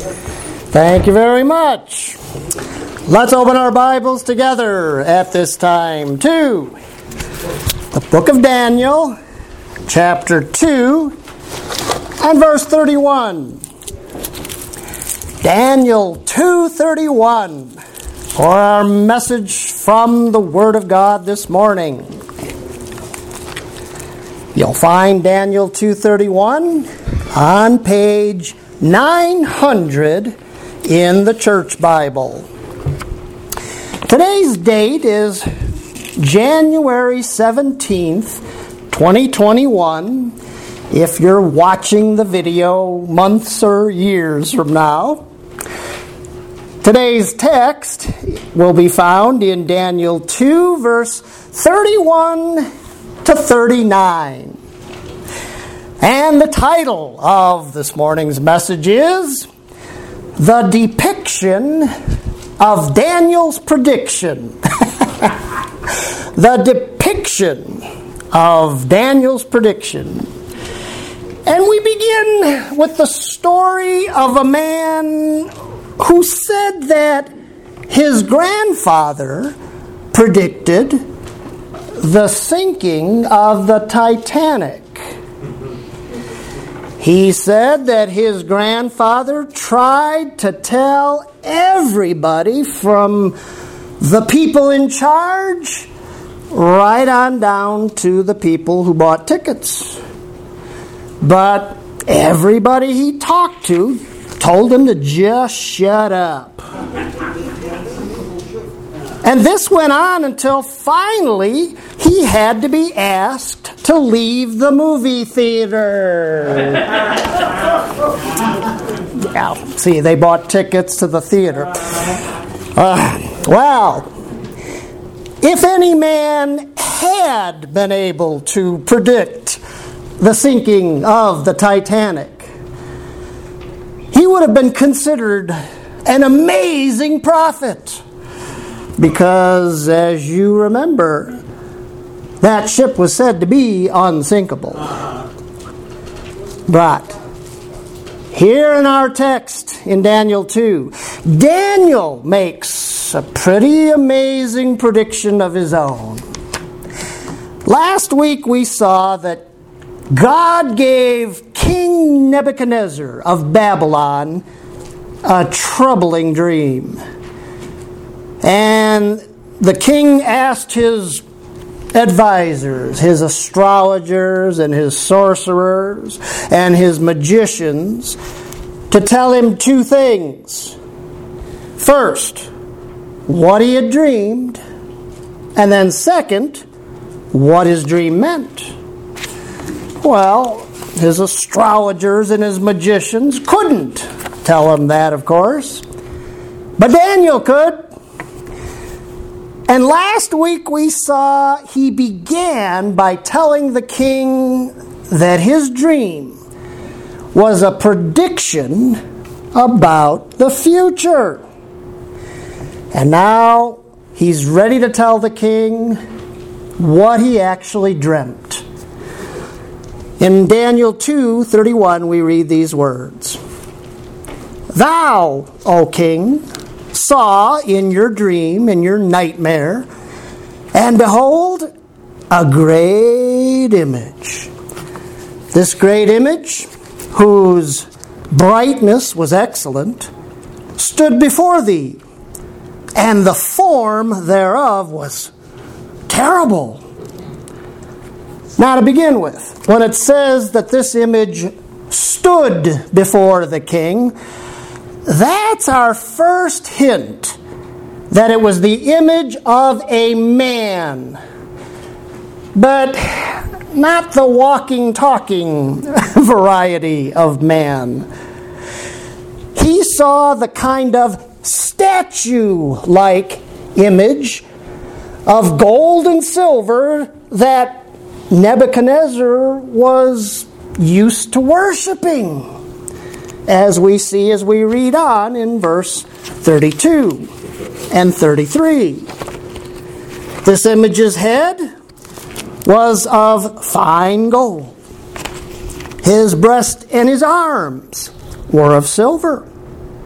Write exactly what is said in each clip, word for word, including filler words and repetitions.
Thank you very much. Let's open our Bibles together at this time to the book of Daniel, chapter two, and verse thirty-one. Daniel two thirty-one for our message from the Word of God this morning. You'll find Daniel two thirty-one on page nine hundred in the Church Bible. Today's date is January seventeenth, twenty twenty-one. If you're watching the video months or years from now. Today's text will be found in Daniel two, verse thirty-one to thirty-nine. And the title of this morning's message is The Depiction of Daniel's Prediction. The depiction of Daniel's prediction. And we begin with the story of a man who said that his grandfather predicted the sinking of the Titanic. He said that his grandfather tried to tell everybody from the people in charge right on down to the people who bought tickets. But everybody he talked to told him to just shut up. And this went on until finally he had to be asked to leave the movie theater. Yeah, see, they bought tickets to the theater. Uh, well, if any man had been able to predict the sinking of the Titanic, he would have been considered an amazing prophet. Because, as you remember, that ship was said to be unsinkable. But here in our text in Daniel two, Daniel makes a pretty amazing prediction of his own. Last week we saw that God gave King Nebuchadnezzar of Babylon a troubling dream. And the king asked his advisors, his astrologers and his sorcerers and his magicians to tell him two things. First, what he had dreamed, and then second, what his dream meant. Well, his astrologers and his magicians couldn't tell him that, of course. But Daniel could. And last week we saw he began by telling the king that his dream was a prediction about the future. And now he's ready to tell the king what he actually dreamt. In Daniel two thirty-one we read these words. Thou, O king, saw in your dream, in your nightmare, and behold, a great image. This great image, whose brightness was excellent, stood before thee, and the form thereof was terrible. Now, to begin with, when it says that this image stood before the king, that's our first hint that it was the image of a man, but not the walking, talking variety of man. He saw the kind of statue-like image of gold and silver that Nebuchadnezzar was used to worshiping, as we see as we read on in verse thirty-two and thirty-three. This image's head was of fine gold. His breast and his arms were of silver.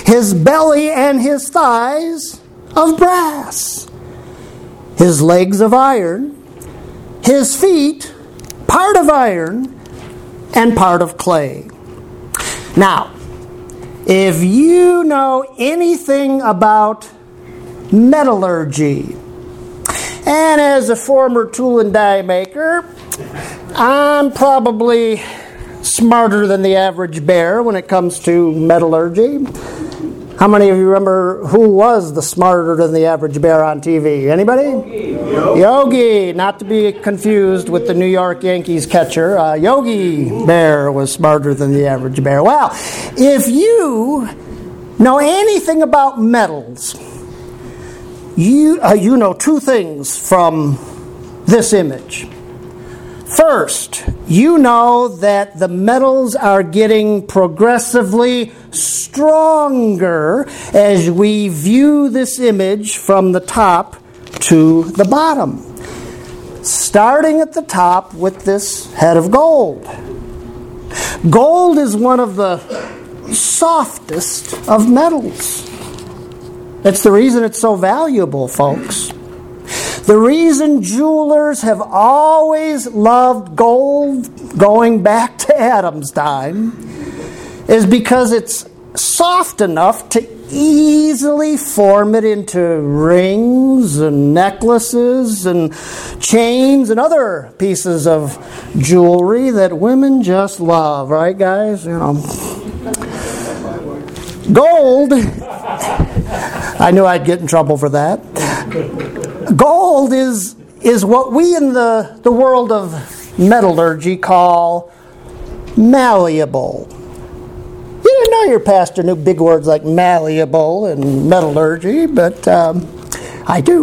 his belly and his thighs of brass, his legs of iron, his feet part of iron and part of clay. Now, if you know anything about metallurgy, and as a former tool and die maker, I'm probably smarter than the average bear when it comes to metallurgy. How many of you remember who was the smarter than the average bear on T V? Anybody? Yogi. Yogi, not to be confused with the New York Yankees catcher. Uh, Yogi Bear was smarter than the average bear. Well, if you know anything about metals, you uh, you know two things from this image. First, you know that the metals are getting progressively stronger as we view this image from the top to the bottom. Starting at the top with this head of gold. Gold is one of the softest of metals. That's the reason it's so valuable, folks. The reason jewelers have always loved gold, going back to Adam's time, is because it's soft enough to easily form it into rings and necklaces and chains and other pieces of jewelry that women just love, right, guys? You know, gold. I knew I'd get in trouble for that. Gold is is what we in the, the world of metallurgy call malleable. You didn't know your pastor knew big words like malleable and metallurgy, but um, I do.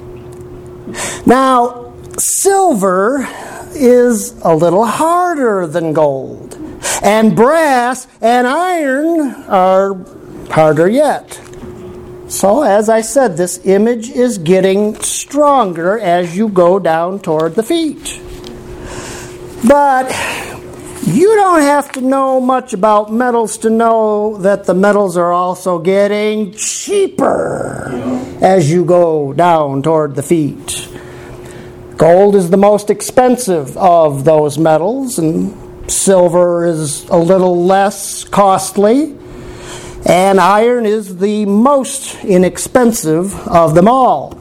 Now, silver is a little harder than gold, and brass and iron are harder yet. So, as I said, this image is getting stronger as you go down toward the feet. But you don't have to know much about metals to know that the metals are also getting cheaper as you go down toward the feet. Gold is the most expensive of those metals, and silver is a little less costly. And iron is the most inexpensive of them all.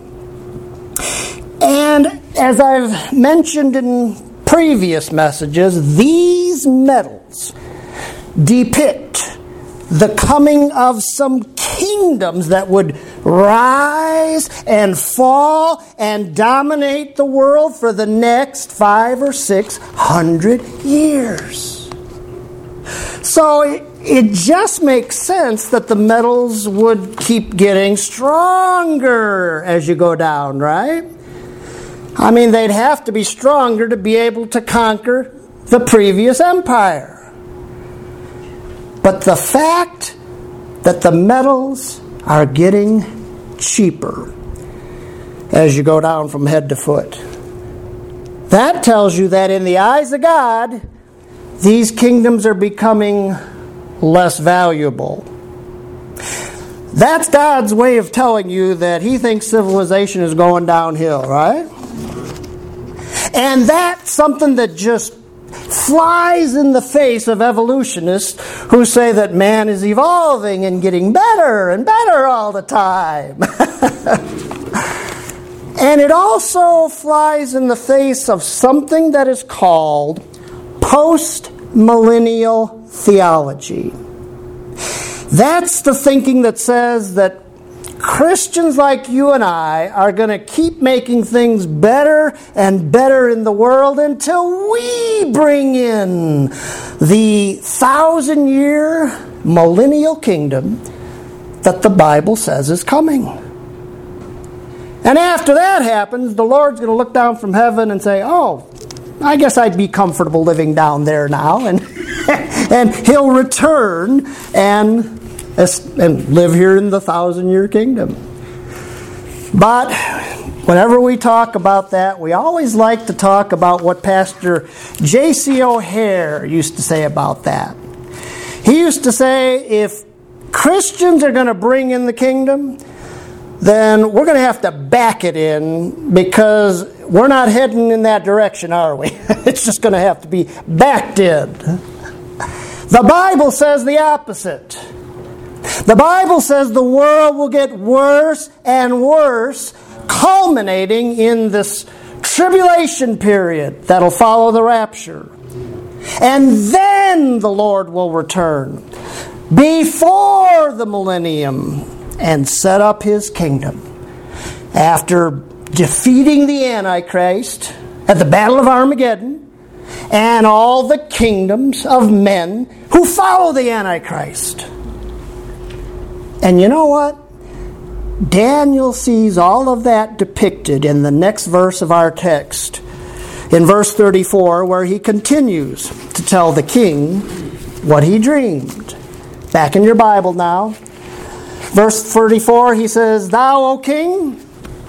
And as I've mentioned in previous messages, these metals depict the coming of some kingdoms that would rise and fall and dominate the world for the next five or six hundred years. So it, it just makes sense that the metals would keep getting stronger as you go down, right? I mean, they'd have to be stronger to be able to conquer the previous empire. But the fact that the metals are getting cheaper as you go down from head to foot, that tells you that in the eyes of God, these kingdoms are becoming less valuable. That's God's way of telling you that He thinks civilization is going downhill, right? And that's something that just flies in the face of evolutionists who say that man is evolving and getting better and better all the time. And it also flies in the face of something that is called post-millennial theology. That's the thinking that says that Christians like you and I are going to keep making things better and better in the world until we bring in the thousand-year millennial kingdom that the Bible says is coming. And after that happens, the Lord's going to look down from heaven and say, oh, I guess I'd be comfortable living down there now. And and He'll return and, and live here in the thousand-year kingdom. But whenever we talk about that, we always like to talk about what Pastor J C O'Hare used to say about that. He used to say, if Christians are going to bring in the kingdom, then we're going to have to back it in, because we're not heading in that direction, are we? It's just going to have to be backed in. The Bible says the opposite. The Bible says the world will get worse and worse, culminating in this tribulation period that'll follow the rapture. And then the Lord will return before the millennium and set up His kingdom. After defeating the Antichrist at the Battle of Armageddon and all the kingdoms of men who follow the Antichrist. And you know what? Daniel sees all of that depicted in the next verse of our text. In verse thirty-four, where he continues to tell the king what he dreamed. Back in your Bible now. Verse thirty-four, he says, "Thou, O king,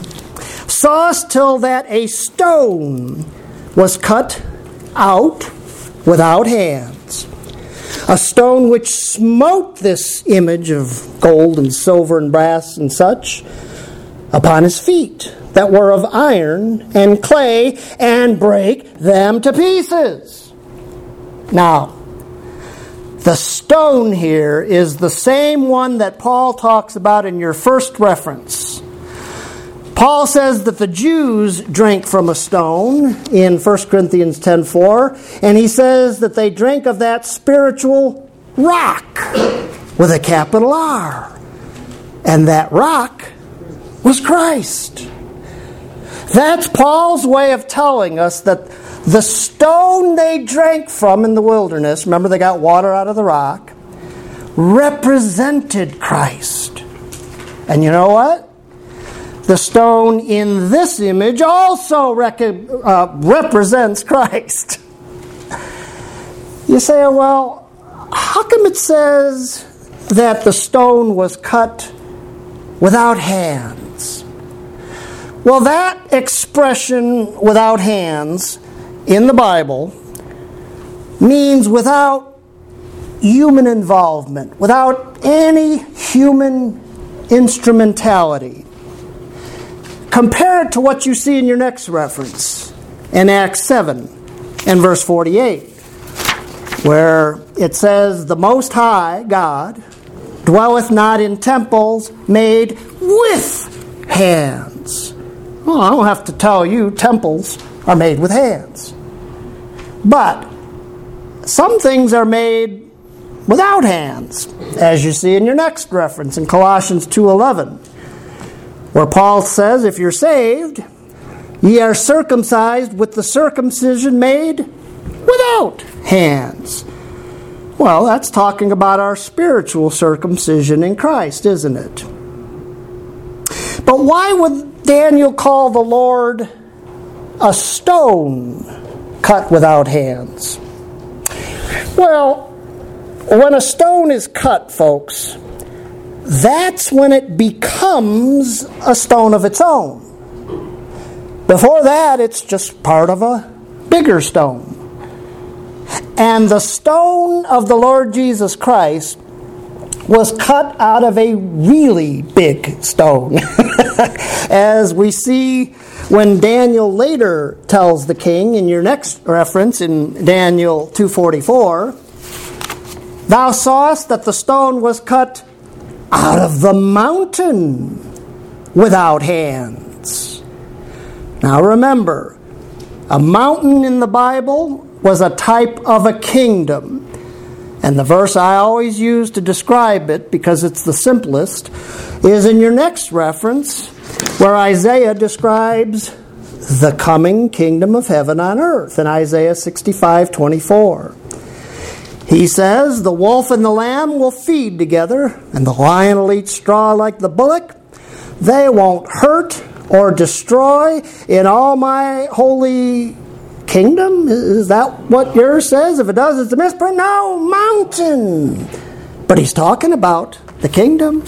sawest till that a stone was cut out without hands. A stone which smote this image of gold and silver and brass and such upon his feet, that were of iron and clay, and break them to pieces." Now, the stone here is the same one that Paul talks about in your first reference. Paul says that the Jews drank from a stone in First Corinthians ten four, and he says that they drank of that spiritual rock with a capital R. And that rock was Christ. That's Paul's way of telling us that the stone they drank from in the wilderness, remember they got water out of the rock, represented Christ. And you know what? The stone in this image also rec- uh, represents Christ. You say, well, how come it says that the stone was cut without hands? Well, that expression, without hands, in the Bible, means without human involvement, without any human instrumentality. Compare it to what you see in your next reference, in Acts seven and verse forty-eight, where it says, "The Most High, God, dwelleth not in temples made with hands." Well, I don't have to tell you, temples are made with hands. But some things are made without hands, as you see in your next reference, in Colossians two eleven. Where Paul says, "If you're saved, ye are circumcised with the circumcision made without hands." Well, that's talking about our spiritual circumcision in Christ, isn't it? But why would Daniel call the Lord a stone cut without hands? Well, when a stone is cut, folks, that's when it becomes a stone of its own. Before that, it's just part of a bigger stone. And the stone of the Lord Jesus Christ was cut out of a really big stone. As we see when Daniel later tells the king, in your next reference in Daniel two forty-four, "Thou sawest that the stone was cut out of the mountain without hands." Now remember, a mountain in the Bible was a type of a kingdom. And the verse I always use to describe it, because it's the simplest, is in your next reference, where Isaiah describes the coming kingdom of heaven on earth, in Isaiah sixty-five twenty-four. He says, "The wolf and the lamb will feed together, and the lion will eat straw like the bullock. They won't hurt or destroy in all my holy kingdom." Is that what yours says? If it does, it's a misprint. No, mountain. But he's talking about the kingdom.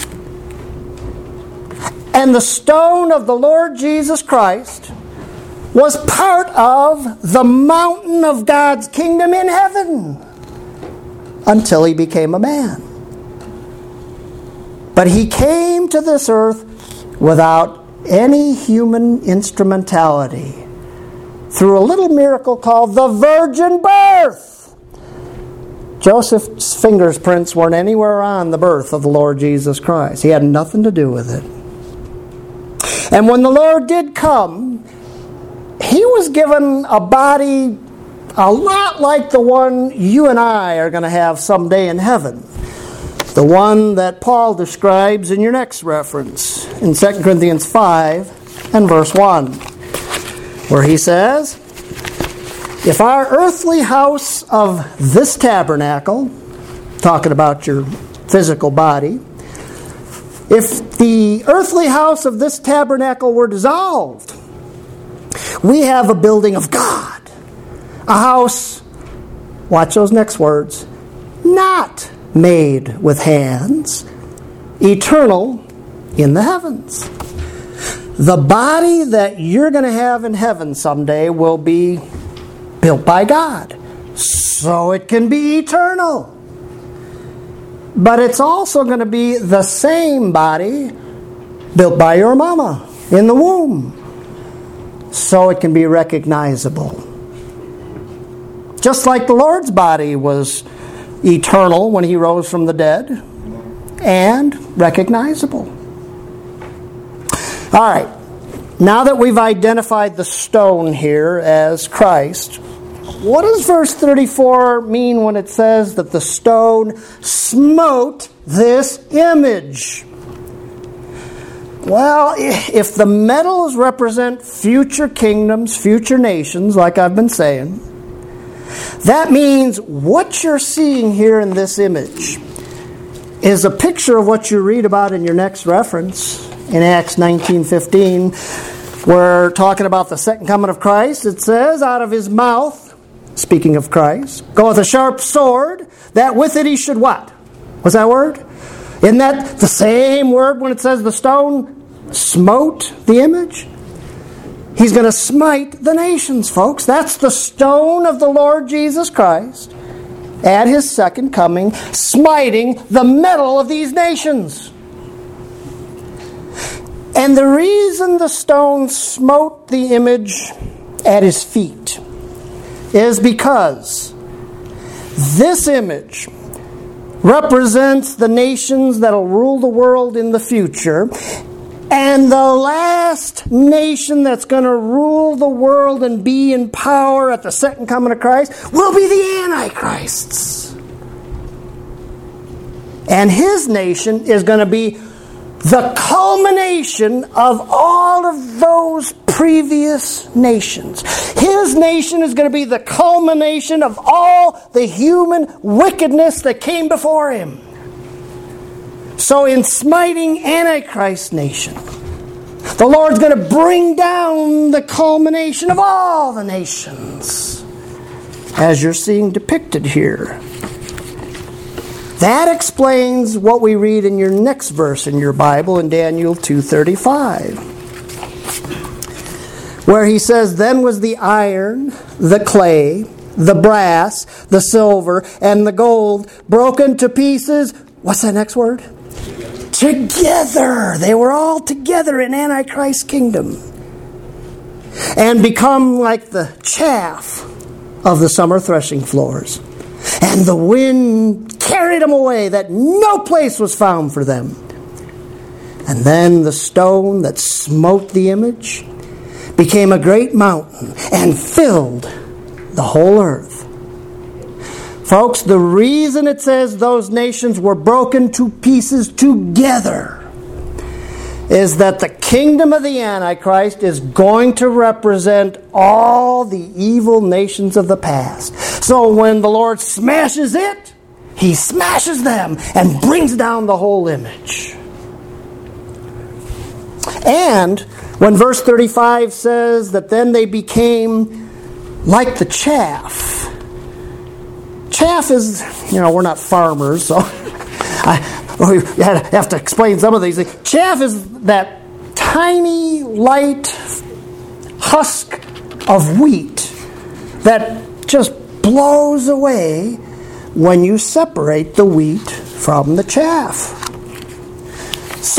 And the stone of the Lord Jesus Christ was part of the mountain of God's kingdom in heaven, until he became a man. But he came to this earth without any human instrumentality through a little miracle called the virgin birth. Joseph's fingerprints weren't anywhere on the birth of the Lord Jesus Christ. He had nothing to do with it. And when the Lord did come, he was given a body a lot like the one you and I are going to have someday in heaven. The one that Paul describes in your next reference, in Second Corinthians five and verse one, where he says, if our earthly house of this tabernacle, talking about your physical body, if the earthly house of this tabernacle were dissolved, we have a building of God, a house, watch those next words, not made with hands, eternal in the heavens. The body that you're going to have in heaven someday will be built by God, so it can be eternal. But it's also going to be the same body built by your mama in the womb, so it can be recognizable. Just like the Lord's body was eternal when he rose from the dead and recognizable. All right, now that we've identified the stone here as Christ, what does verse thirty-four mean when it says that the stone smote this image? Well, if the metals represent future kingdoms, future nations, like I've been saying, that means what you're seeing here in this image is a picture of what you read about in your next reference in Acts nineteen fifteen. We're talking about the second coming of Christ. It says, out of his mouth, speaking of Christ, goeth a sharp sword, that with it he should what? What's that word? Isn't that the same word when it says the stone smote the image? He's going to smite the nations, folks. That's the stone of the Lord Jesus Christ at his second coming, smiting the metal of these nations. And the reason the stone smote the image at his feet is because this image represents the nations that will rule the world in the future. And the last nation that's going to rule the world and be in power at the second coming of Christ will be the Antichrists. And his nation is going to be the culmination of all of those previous nations. His nation is going to be the culmination of all the human wickedness that came before him. So in smiting Antichrist nation, the Lord's going to bring down the culmination of all the nations, as you're seeing depicted here. That explains what we read in your next verse in your Bible in Daniel two thirty-five, where he says, then was the iron, the clay, the brass, the silver, and the gold broken to pieces. What's that next word? Together. They were all together in Antichrist's kingdom, and become like the chaff of the summer threshing floors. And the wind carried them away, that no place was found for them. And then the stone that smote the image became a great mountain and filled the whole earth. Folks, the reason it says those nations were broken to pieces together is that the kingdom of the Antichrist is going to represent all the evil nations of the past. So when the Lord smashes it, he smashes them and brings down the whole image. And when verse thirty-five says that then they became like the chaff. Chaff is, you know, we're not farmers, so I, we have to explain some of these things. Chaff is that tiny, light husk of wheat that just blows away when you separate the wheat from the chaff.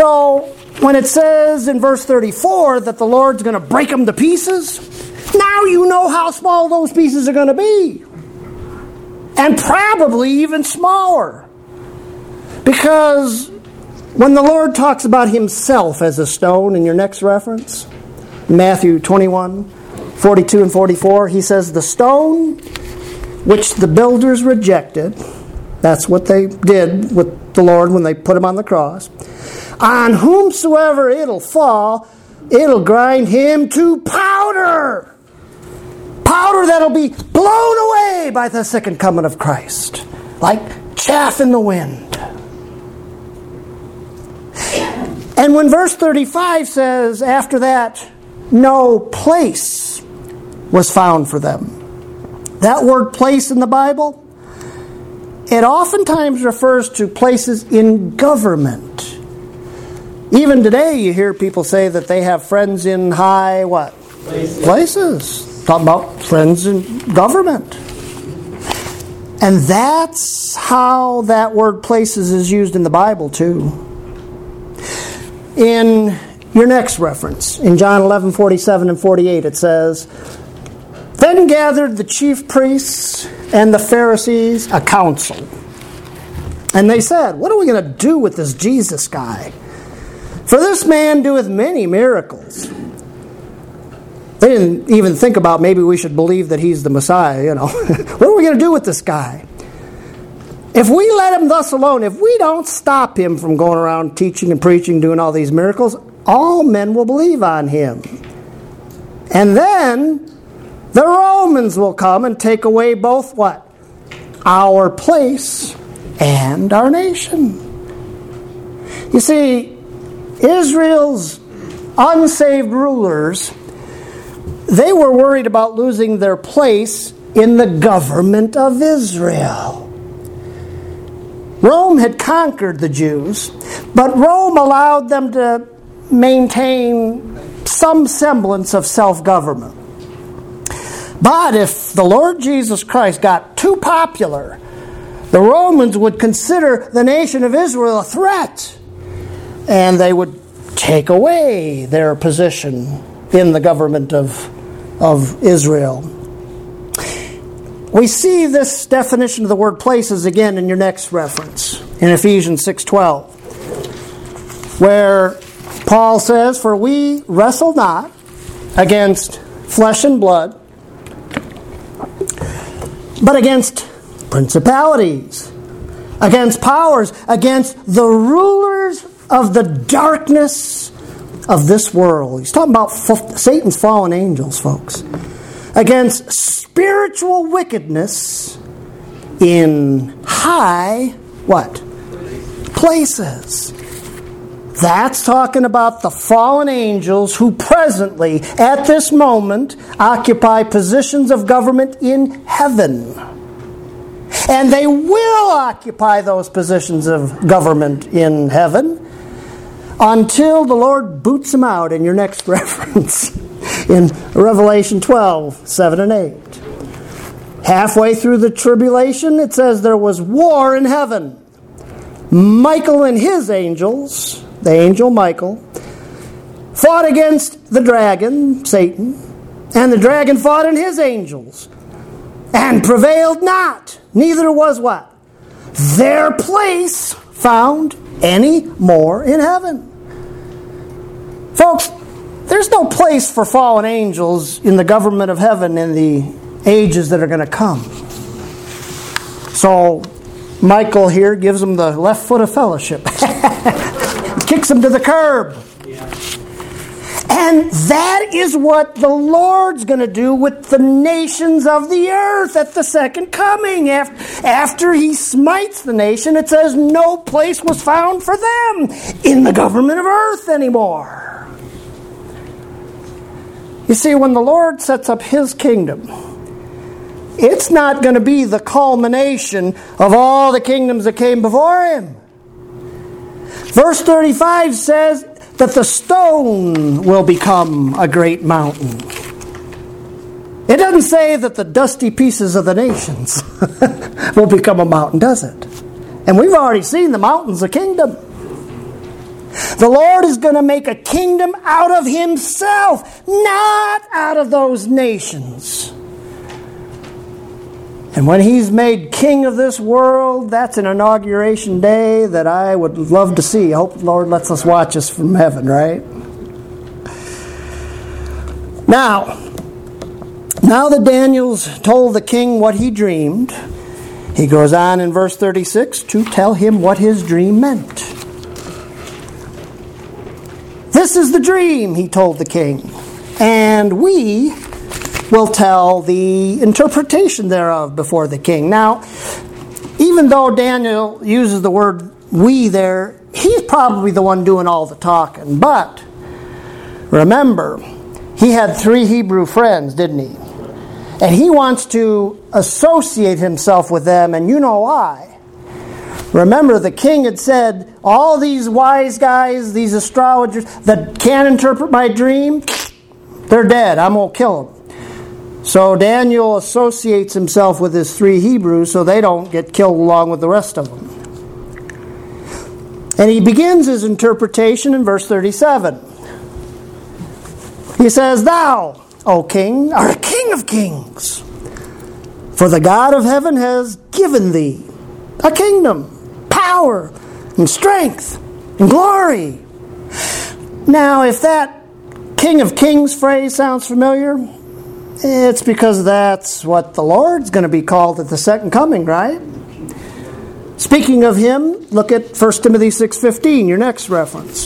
So, when it says in verse thirty-four that the Lord's going to break them to pieces, now you know how small those pieces are going to be. And probably even smaller. Because when the Lord talks about himself as a stone in your next reference, Matthew twenty-one, forty-two and forty-four, he says, the stone which the builders rejected, that's what they did with the Lord when they put him on the cross, on whomsoever it'll fall, it'll grind him to powder. Powder that'll be blown away by the second coming of Christ, like chaff in the wind. And when verse thirty-five says, after that, no place was found for them. That word place in the Bible, it oftentimes refers to places in government. Even today you hear people say that they have friends in high what? Places. Places. Talk about friends in government. And that's how that word places is used in the Bible too. In your next reference, in John eleven, forty-seven and forty-eight, it says, then gathered the chief priests and the Pharisees a council. And they said, what are we going to do with this Jesus guy? For this man doeth many miracles. They didn't even think about maybe we should believe that he's the Messiah, you know. What are we going to do with this guy? If we let him thus alone, if we don't stop him from going around teaching and preaching, doing all these miracles, all men will believe on him. And then the Romans will come and take away both what? Our place and our nation. You see, Israel's unsaved rulers, they were worried about losing their place in the government of Israel. Rome had conquered the Jews, but Rome allowed them to maintain some semblance of self-government. But if the Lord Jesus Christ got too popular, the Romans would consider the nation of Israel a threat, and they would take away their position in the government of, of Israel. We see this definition of the word places again in your next reference, in Ephesians six twelve, where Paul says, for we wrestle not against flesh and blood, but against principalities, against powers, against the rulers of the darkness of this world. He's talking about Satan's fallen angels, folks. Against spiritual wickedness in high, what? Places. That's talking about the fallen angels who presently, at this moment, occupy positions of government in heaven. And they will occupy those positions of government in heaven until the Lord boots them out in your next reference. In Revelation twelve, seven and eight. Halfway through the tribulation, it says there was war in heaven. Michael and his angels, the angel Michael, fought against the dragon, Satan, and the dragon fought in his angels, and prevailed not. Neither was what? Their place found any more in heaven. Folks, there's no place for fallen angels in the government of heaven in the ages that are going to come. So, Michael here gives them the left foot of fellowship. Kicks them to the curb. Yeah. And that is what the Lord's going to do with the nations of the earth at the second coming. After he smites the nation, it says no place was found for them in the government of earth anymore. You see, when the Lord sets up his kingdom, it's not going to be the culmination of all the kingdoms that came before him. Verse thirty-five says that the stone will become a great mountain. It doesn't say that the dusty pieces of the nations will become a mountain, does it? And we've already seen the mountains of kingdom. The Lord is going to make a kingdom out of himself, not out of those nations. And when he's made king of this world, that's an inauguration day that I would love to see. I hope the Lord lets us watch us from heaven, right? Now, now that Daniel's told the king what he dreamed, he goes on in verse thirty-six to tell him what his dream meant. This is the dream, he told the king, and we will tell the interpretation thereof before the king. Now, even though Daniel uses the word we there, he's probably the one doing all the talking. But remember, he had three Hebrew friends, didn't he? And he wants to associate himself with them, and you know why. Remember, the king had said, all these wise guys, these astrologers that can't interpret my dream, they're dead. I'm going to kill them. So Daniel associates himself with his three Hebrews so they don't get killed along with the rest of them. And he begins his interpretation in verse thirty-seven. He says, Thou, O king, art a king of kings, for the God of heaven has given thee a kingdom, power, and strength, and glory. Now, if that King of Kings phrase sounds familiar, it's because that's what the Lord's going to be called at the second coming, right? Speaking of him, look at First Timothy six fifteen, your next reference.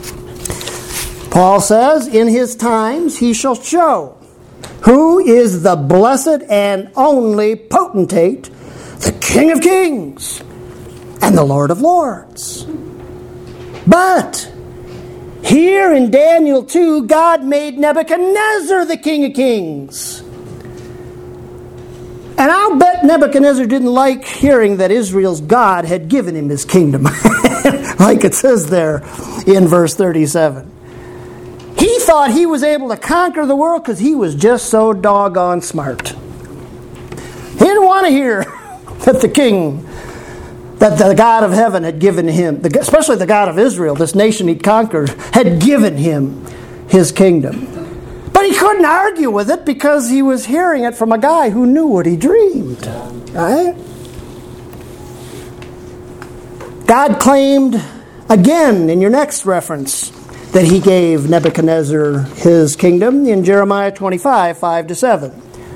Paul says, In his times he shall show who is the blessed and only potentate, the King of Kings and the Lord of Lords. But here in Daniel two, God made Nebuchadnezzar the King of Kings. And I'll bet Nebuchadnezzar didn't like hearing that Israel's God had given him his kingdom. Like it says there in verse thirty-seven. He thought he was able to conquer the world because he was just so doggone smart. He didn't want to hear that the king, that the God of heaven had given him, especially the God of Israel, this nation he'd conquered, had given him his kingdom. But he couldn't argue with it because he was hearing it from a guy who knew what he dreamed. Right? God claimed again in your next reference that he gave Nebuchadnezzar his kingdom in Jeremiah twenty-five, five to seven.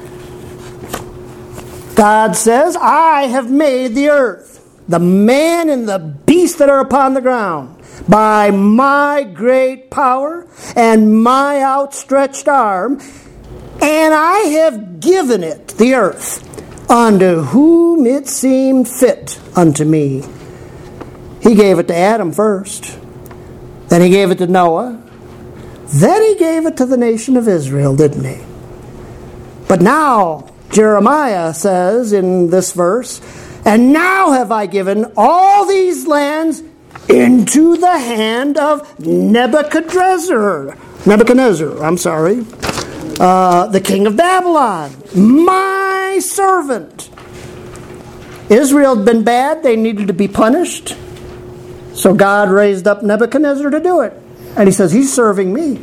God says, I have made the earth, the man and the beast that are upon the ground, by my great power and my outstretched arm, and I have given it, the earth, unto whom it seemed fit unto me. He gave it to Adam first. Then he gave it to Noah. Then he gave it to the nation of Israel, didn't he? But now, Jeremiah says in this verse, and now have I given all these lands into the hand of Nebuchadnezzar. Nebuchadnezzar, I'm sorry. Uh, the king of Babylon, my servant. Israel had been bad. They needed to be punished. So God raised up Nebuchadnezzar to do it. And he says, he's serving me.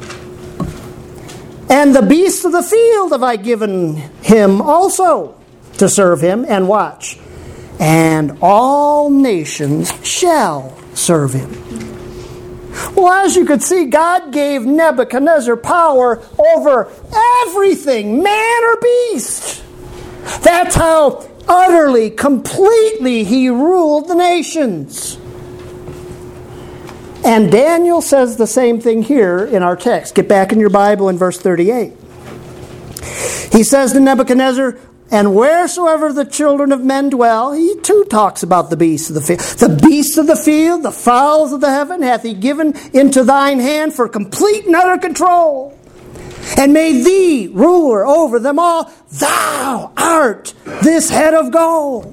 And the beasts of the field have I given him also to serve him. And watch. And all nations shall serve him. Well, as you could see, God gave Nebuchadnezzar power over everything, man or beast. That's how utterly, completely he ruled the nations. And Daniel says the same thing here in our text. Get back in your Bible in verse thirty-eight. He says to Nebuchadnezzar, and wheresoever the children of men dwell, he too talks about the beasts of the field. The beasts of the field, the fowls of the heaven, hath he given into thine hand for complete and utter control. And made thee ruler over them all. Thou art this head of gold.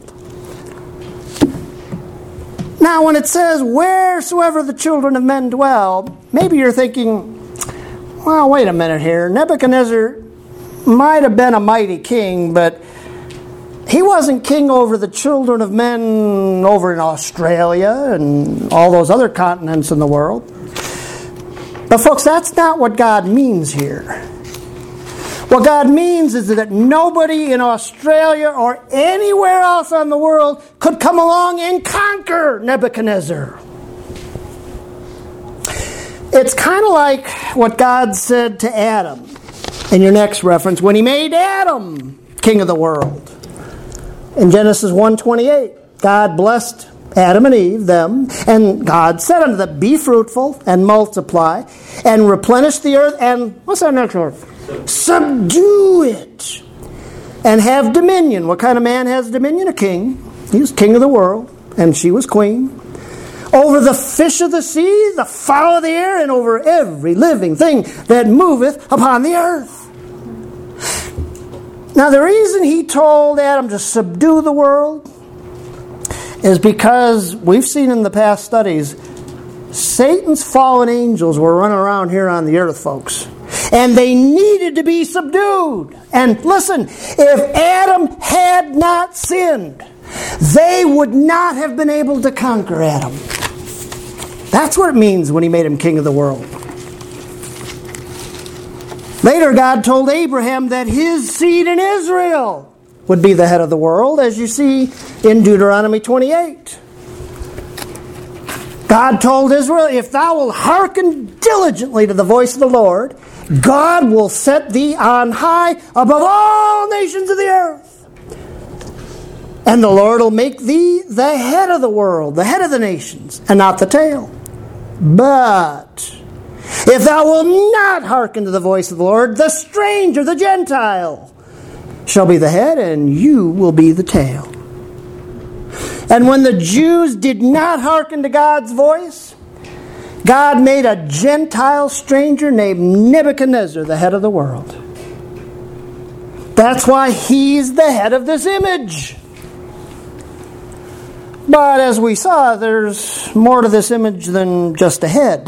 Now, when it says, wheresoever the children of men dwell, maybe you're thinking, well, wait a minute here. Nebuchadnezzar might have been a mighty king, but he wasn't king over the children of men over in Australia and all those other continents in the world. But folks, that's not what God means here. What God means is that nobody in Australia or anywhere else on the world could come along and conquer Nebuchadnezzar. It's kind of like what God said to Adam in your next reference when he made Adam king of the world. In Genesis one twenty-eight, God blessed Adam and Eve, them, and God said unto them, be fruitful and multiply and replenish the earth and, what's that next word? Subdue it and have dominion. What kind of man has dominion? A king. He was king of the world, and she was queen. Over the fish of the sea, the fowl of the air, and over every living thing that moveth upon the earth. Now, the reason he told Adam to subdue the world is because we've seen in the past studies, Satan's fallen angels were running around here on the earth, folks. And they needed to be subdued. And listen, if Adam had not sinned, they would not have been able to conquer Adam. That's what it means when he made him king of the world. Later, God told Abraham that his seed in Israel would be the head of the world, as you see in Deuteronomy twenty-eight. God told Israel, if thou wilt hearken diligently to the voice of the Lord, God will set thee on high above all nations of the earth. And the Lord will make thee the head of the world, the head of the nations, and not the tail. But if thou wilt not hearken to the voice of the Lord, the stranger, the Gentile, shall be the head, and you will be the tail. And when the Jews did not hearken to God's voice, God made a Gentile stranger named Nebuchadnezzar the head of the world. That's why he's the head of this image. But as we saw, there's more to this image than just a head.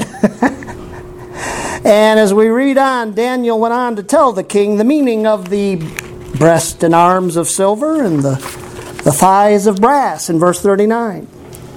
And as we read on, Daniel went on to tell the king the meaning of the breast and arms of silver and the, the thighs of brass in verse thirty-nine.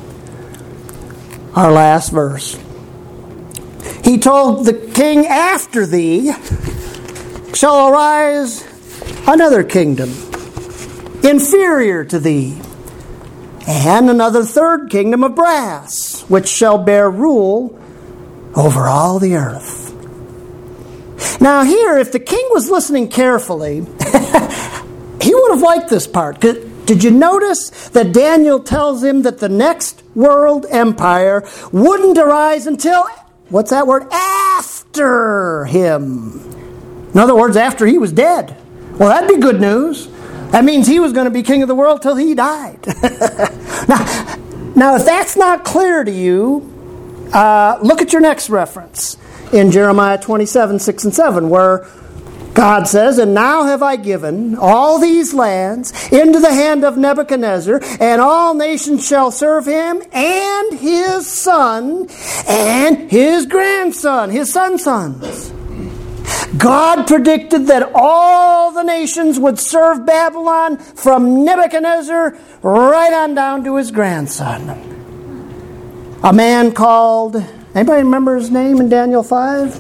Our last verse. He told the king, after thee shall arise another kingdom, inferior to thee, and another third kingdom of brass, which shall bear rule over all the earth. Now here, if the king was listening carefully, he would have liked this part. Did you notice that Daniel tells him that the next world empire wouldn't arise until, what's that word? After him. In other words, after he was dead. Well, that'd be good news. That means he was going to be king of the world till he died. now, now, if that's not clear to you, uh, look at your next reference in Jeremiah twenty-seven, six and seven, where God says, and now have I given all these lands into the hand of Nebuchadnezzar, and all nations shall serve him, and his son, and his grandson, his son's sons. God predicted that all the nations would serve Babylon from Nebuchadnezzar right on down to his grandson. A man called, anybody remember his name in Daniel five?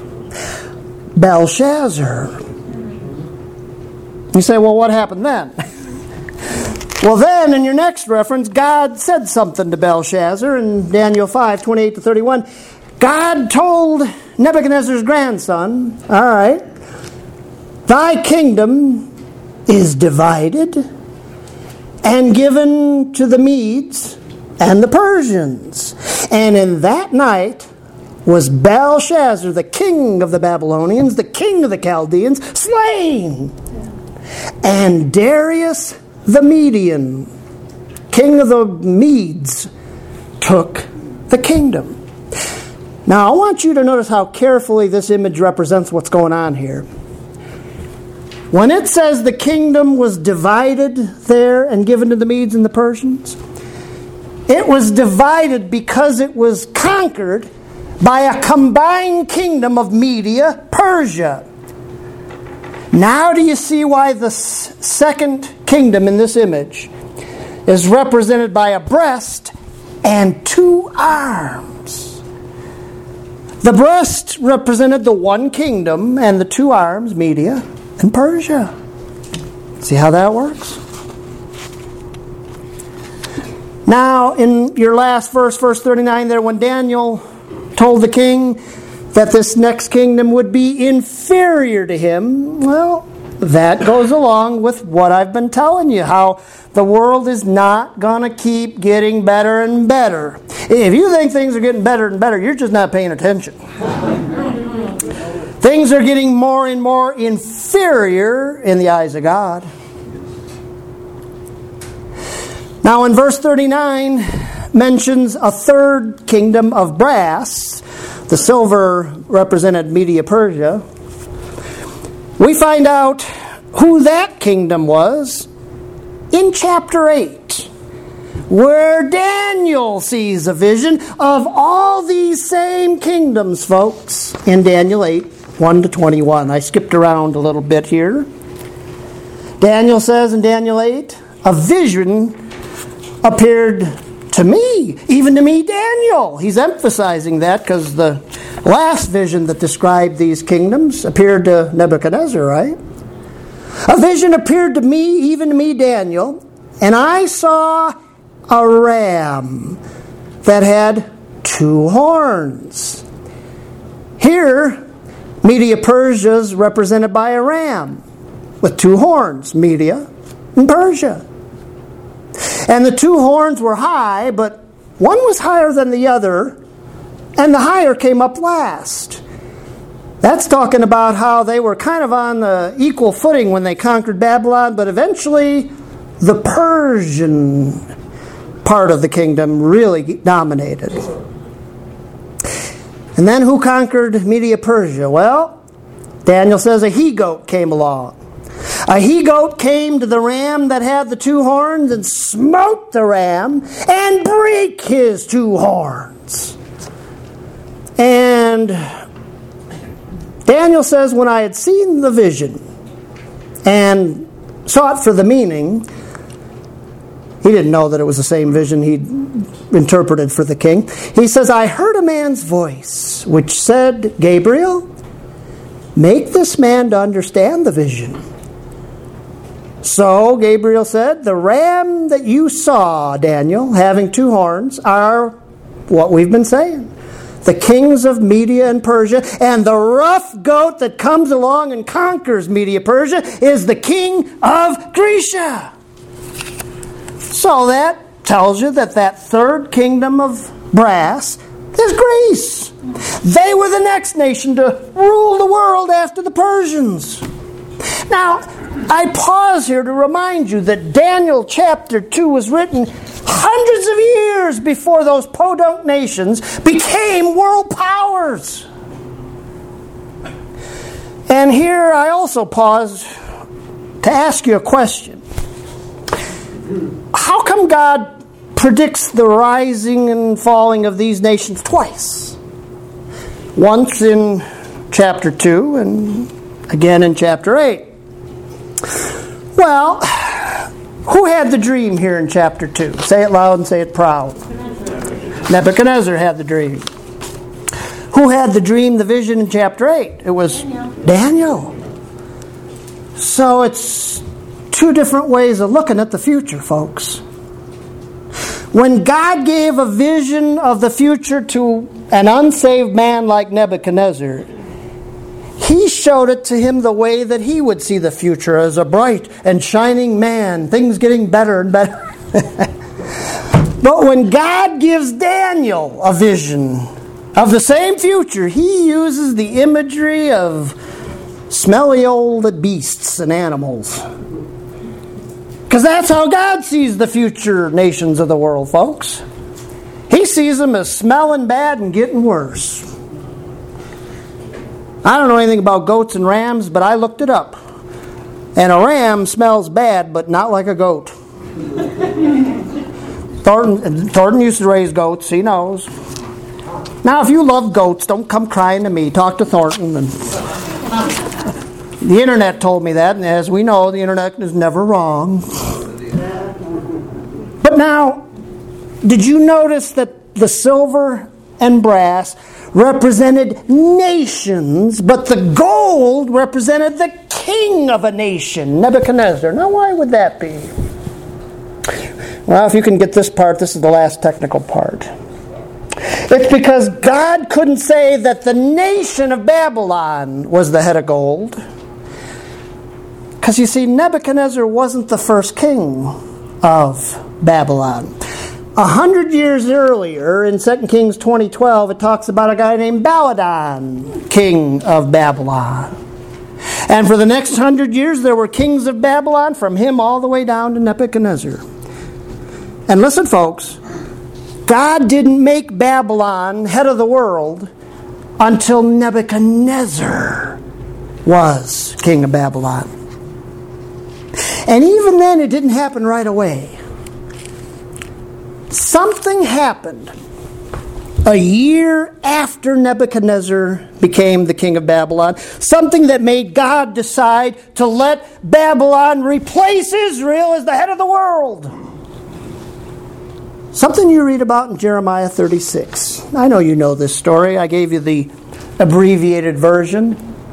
Belshazzar. You say, well, what happened then? Well, then, in your next reference, God said something to Belshazzar in Daniel five, twenty-eight to thirty-one. God told Nebuchadnezzar's grandson, all right, thy kingdom is divided and given to the Medes and the Persians. And in that night was Belshazzar, the king of the Babylonians, the king of the Chaldeans, slain. And Darius the Median, king of the Medes, took the kingdom. Now, I want you to notice how carefully this image represents what's going on here. When it says the kingdom was divided there and given to the Medes and the Persians, it was divided because it was conquered by a combined kingdom of Media, Persia. Now do you see why the second kingdom in this image is represented by a breast and two arms. The breast represented the one kingdom, and the two arms, Media and Persia. See how that works? Now, in your last verse, verse thirty-nine there, when Daniel told the king that this next kingdom would be inferior to him, well, that goes along with what I've been telling you, how the world is not going to keep getting better and better. If you think things are getting better and better, you're just not paying attention. Things are getting more and more inferior in the eyes of God. Now in verse thirty-nine mentions a third kingdom of brass. The silver represented Media Persia. We find out who that kingdom was in chapter eight, where Daniel sees a vision of all these same kingdoms, folks, in Daniel eight, one to twenty-one. I skipped around a little bit here. Daniel says in Daniel eight, a vision appeared to me, even to me, Daniel. He's emphasizing that because the last vision that described these kingdoms appeared to Nebuchadnezzar, right? A vision appeared to me, even to me, Daniel, and I saw a ram that had two horns. Here, Media Persia is represented by a ram with two horns, Media and Persia. And the two horns were high, but one was higher than the other, and the higher came up last. That's talking about how they were kind of on the equal footing when they conquered Babylon, but eventually the Persian part of the kingdom really dominated. And then who conquered Media Persia? Well, Daniel says a he-goat came along. A he-goat came to the ram that had the two horns and smote the ram and brake his two horns. And Daniel says, when I had seen the vision and sought for the meaning, he didn't know that it was the same vision he'd interpreted for the king. He says, I heard a man's voice which said, Gabriel, make this man to understand the vision. So Gabriel said, the ram that you saw, Daniel, having two horns, are what we've been saying. The kings of Media and Persia, and the rough goat that comes along and conquers Media Persia is the king of Grecia. So that tells you that that third kingdom of brass is Greece. They were the next nation to rule the world after the Persians. Now, I pause here to remind you that Daniel chapter two was written hundreds of years before those podunk nations became world powers. And here I also pause to ask you a question. How come God predicts the rising and falling of these nations twice? Once in chapter two and again in chapter eight. Well, who had the dream here in chapter two? Say it loud and say it proud. Nebuchadnezzar. Nebuchadnezzar had the dream. Who had the dream, the vision in chapter eight? It was Daniel. Daniel. So it's two different ways of looking at the future, folks. When God gave a vision of the future to an unsaved man like Nebuchadnezzar, He showed it to him the way that he would see the future, as a bright and shining man, things getting better and better. But when God gives Daniel a vision of the same future, He uses the imagery of smelly old beasts and animals. Because that's how God sees the future nations of the world, folks. He sees them as smelling bad and getting worse. I don't know anything about goats and rams, but I looked it up. And a ram smells bad, but not like a goat. Thornton, Thornton used to raise goats, he knows. Now, if you love goats, don't come crying to me. Talk to Thornton. And the internet told me that, and as we know, the internet is never wrong. But now, did you notice that the silver and brass represented nations, but the gold represented the king of a nation, Nebuchadnezzar? Now, why would that be? Well, if you can get this part, this is the last technical part. It's because God couldn't say that the nation of Babylon was the head of gold. Because you see, Nebuchadnezzar wasn't the first king of Babylon. A hundred years earlier, in Second Kings twenty twelve, it talks about a guy named Baladan, king of Babylon. And for the next hundred years, there were kings of Babylon, from him all the way down to Nebuchadnezzar. And listen, folks, God didn't make Babylon head of the world until Nebuchadnezzar was king of Babylon. And even then, it didn't happen right away. Something happened a year after Nebuchadnezzar became the king of Babylon. Something that made God decide to let Babylon replace Israel as the head of the world. Something you read about in Jeremiah thirty-six. I know you know this story. I gave you the abbreviated version.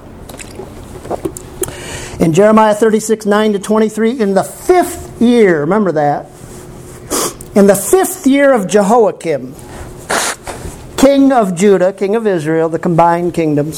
In Jeremiah thirty-six, nine to twenty-three, in the fifth year, remember that, in the fifth year of Jehoiakim, king of Judah, king of Israel, the combined kingdoms,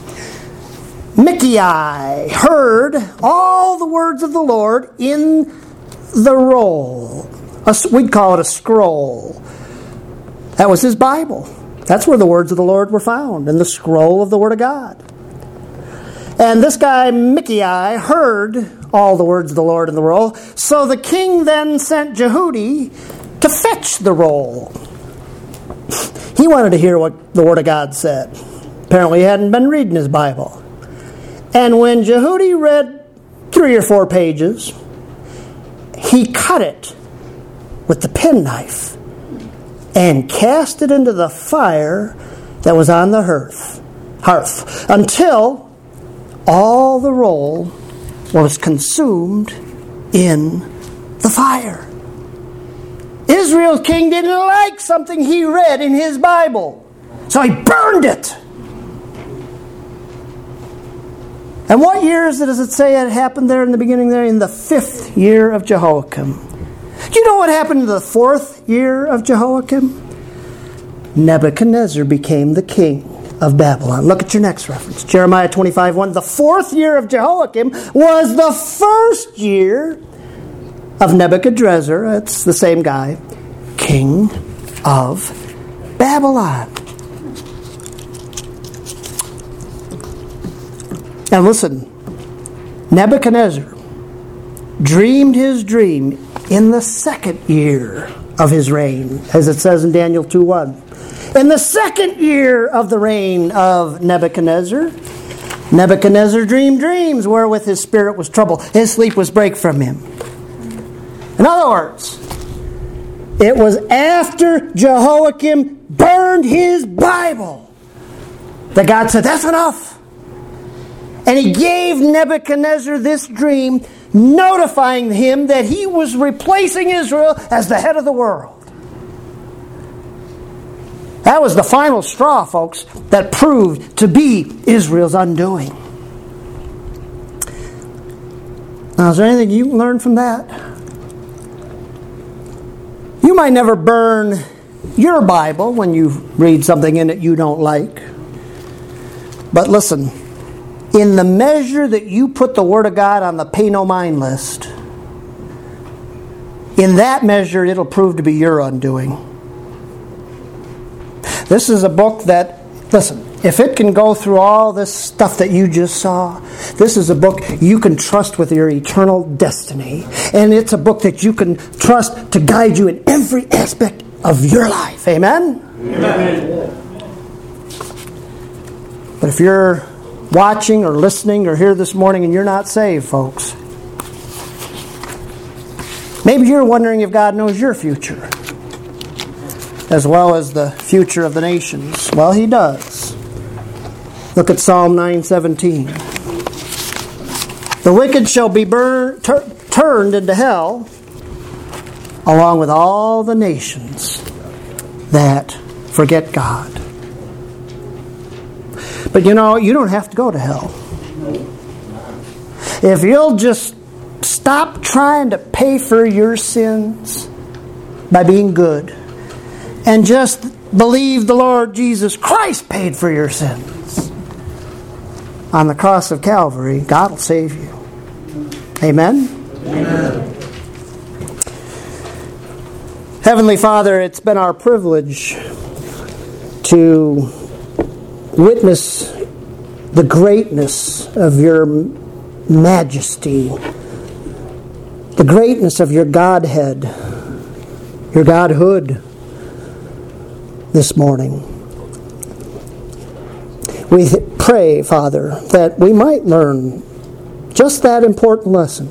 Micaiah heard all the words of the Lord in the roll. A, we'd call it a scroll. That was his Bible. That's where the words of the Lord were found, in the scroll of the Word of God. And this guy, Micaiah, heard all the words of the Lord in the roll. So the king then sent Jehudi to fetch the roll. He wanted to hear what the Word of God said. Apparently he hadn't been reading his Bible. And when Jehudi read three or four pages, he cut it with the penknife and cast it into the fire that was on the hearth, hearth until all the roll was consumed in the fire. Israel's king didn't like something he read in his Bible, so he burned it. And what years does it say it happened there in the beginning there? In the fifth year of Jehoiakim. Do you know what happened in the fourth year of Jehoiakim? Nebuchadnezzar became the king of Babylon. Look at your next reference. Jeremiah twenty-five, one. The fourth year of Jehoiakim was the first year of Nebuchadnezzar, that's the same guy, king of Babylon. And listen, Nebuchadnezzar dreamed his dream in the second year of his reign, as it says in Daniel two one. In the second year of the reign of Nebuchadnezzar, Nebuchadnezzar dreamed dreams wherewith his spirit was troubled. His sleep was break from him. In other words, it was after Jehoiakim burned his Bible that God said, that's enough. And he gave Nebuchadnezzar this dream, notifying him that he was replacing Israel as the head of the world. That was the final straw, folks, that proved to be Israel's undoing. Now, is there anything you can learn from that? You might never burn your Bible when you read something in it you don't like. But listen, in the measure that you put the Word of God on the pay no mind list, in that measure it'll prove to be your undoing. This is a book that, listen, if it can go through all this stuff that you just saw, this is a book you can trust with your eternal destiny. And it's a book that you can trust to guide you in every aspect of your life. Amen? Amen. But if you're watching or listening or here this morning and you're not saved, folks, maybe you're wondering if God knows your future as well as the future of the nations. Well, He does. Look at Psalm nine seventeen. The wicked shall be burned, tur- turned into hell, along with all the nations that forget God. But you know, you don't have to go to hell. If you'll just stop trying to pay for your sins by being good and just believe the Lord Jesus Christ paid for your sins on the cross of Calvary, God will save you. Amen? Amen. Heavenly Father, it's been our privilege to witness the greatness of your majesty, the greatness of your Godhead, your Godhood this morning. We pray, Father, that we might learn just that important lesson,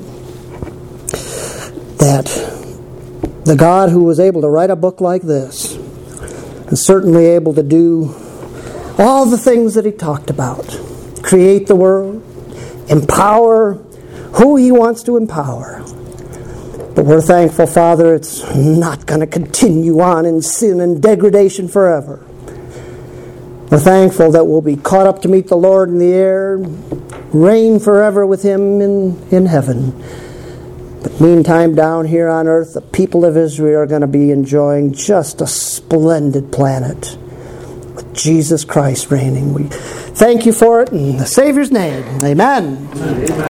that the God who was able to write a book like this, and certainly able to do all the things that he talked about, create the world, empower who he wants to empower. But we're thankful, Father, it's not going to continue on in sin and degradation forever. We're thankful that we'll be caught up to meet the Lord in the air, reign forever with him in, in heaven. But meantime, down here on earth, the people of Israel are going to be enjoying just a splendid planet with Jesus Christ reigning. We thank you for it in the Savior's name. Amen. Amen.